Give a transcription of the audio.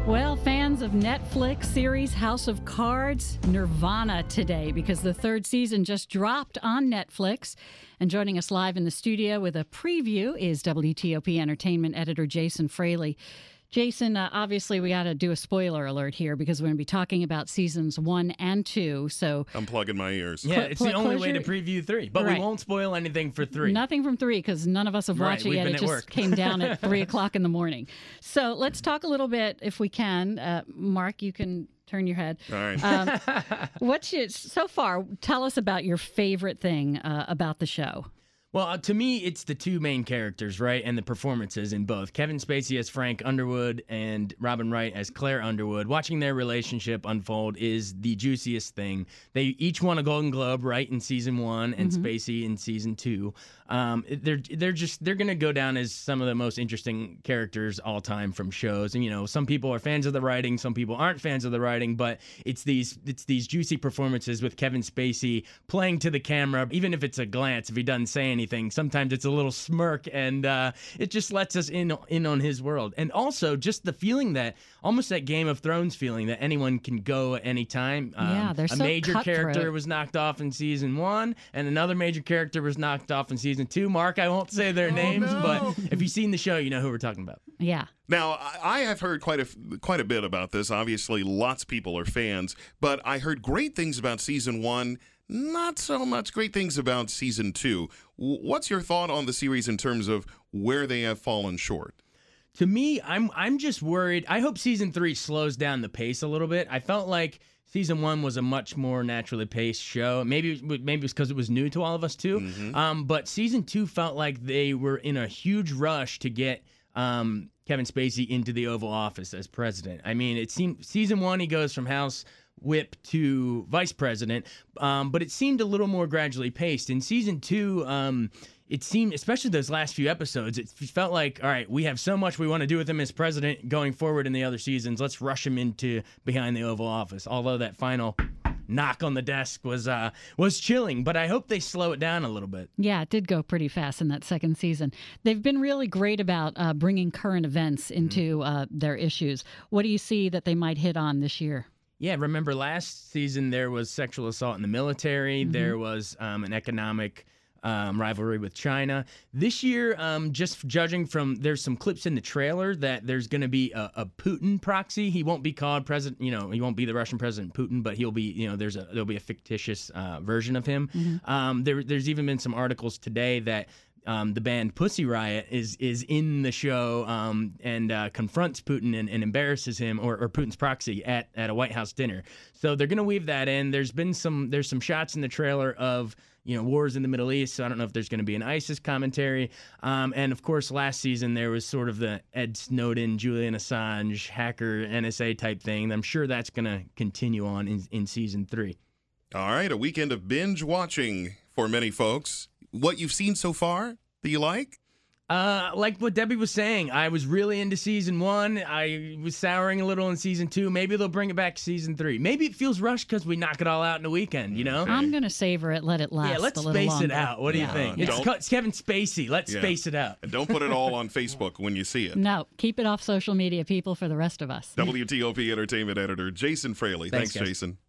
Well, fans of Netflix series House of Cards, Nirvana today because the third season just dropped on Netflix. And joining us live in the studio with a preview is WTOP Entertainment editor Jason Fraley. Jason, obviously we got to do a spoiler alert here because we're going to be talking about seasons 1 and 2. So I'm plugging my ears. Yeah, it's the only way to preview 3. But we won't spoil anything for 3. Nothing from 3 because none of us have watched it yet. It just came down at 3 o'clock in the morning. So let's talk a little bit, if we can. Mark, you can turn your head. All right. So far, tell us about your favorite thing about the show. Well, to me, it's the two main characters, right, and the performances in both. Kevin Spacey as Frank Underwood and Robin Wright as Claire Underwood. Watching their relationship unfold is the juiciest thing. They each won a Golden Globe, right, in season 1, and Spacey in season 2. They're gonna go down as some of the most interesting characters all time from shows. And some people are fans of the writing, some people aren't fans of the writing, but it's these juicy performances with Kevin Spacey playing to the camera, even if it's a glance, if he doesn't say anything. Sometimes it's a little smirk, and it just lets us in on his world. And also just the feeling that, almost that Game of Thrones feeling that anyone can go at any time. They're so a major cutthroat. character was knocked off in season 1, and another major character was knocked off in season 2. Mark, I won't say their names, but if you've seen the show, you know who we're talking about. Yeah. Now, I have heard quite a bit about this. Obviously, lots of people are fans, but I heard great things about season 1. Not so much great things about season 2. What's your thought on the series in terms of where they have fallen short? To me, I'm just worried. I hope season 3 slows down the pace a little bit. I felt like season 1 was a much more naturally paced show. Maybe it's because it was new to all of us too. But season 2 felt like they were in a huge rush to get Kevin Spacey into the Oval Office as president. I mean, it seemed season 1 he goes from House Whip to vice president, but it seemed a little more gradually paced. In season 2, it seemed, especially those last few episodes, it felt like, all right, we have so much we want to do with him as president going forward in the other seasons. Let's rush him into behind the Oval Office. Although that final knock on the desk was chilling, but I hope they slow it down a little bit. Yeah, it did go pretty fast in that second season. They've been really great about bringing current events into their issues. What do you see that they might hit on this year? Yeah, remember last season there was sexual assault in the military. There was an economic rivalry with China. This year, just judging from, there's some clips in the trailer that there's going to be a Putin proxy. He won't be called president, he won't be the Russian President Putin, but he'll be, there'll be a fictitious version of him. There's even been some articles today that the band Pussy Riot is in the show and confronts Putin and embarrasses him or Putin's proxy at a White House dinner. So they're going to weave that in. There's some shots in the trailer of wars in the Middle East. So I don't know if there's going to be an ISIS commentary. And of course, last season there was sort of the Ed Snowden, Julian Assange, hacker, NSA type thing. I'm sure that's going to continue on in season 3. All right, a weekend of binge watching for many folks. What you've seen so far that you like? Like what Debbie was saying, I was really into season 1. I was souring a little in season 2. Maybe they'll bring it back season 3. Maybe it feels rushed because we knock it all out in a weekend, I'm going to savor it, let it last Yeah, let's a little space longer. it out. What do you think? It's Kevin Spacey. Let's space it out. And don't put it all on Facebook when you see it. No, keep it off social media, people, for the rest of us. WTOP Entertainment Editor Jason Fraley. Thanks guys. Jason.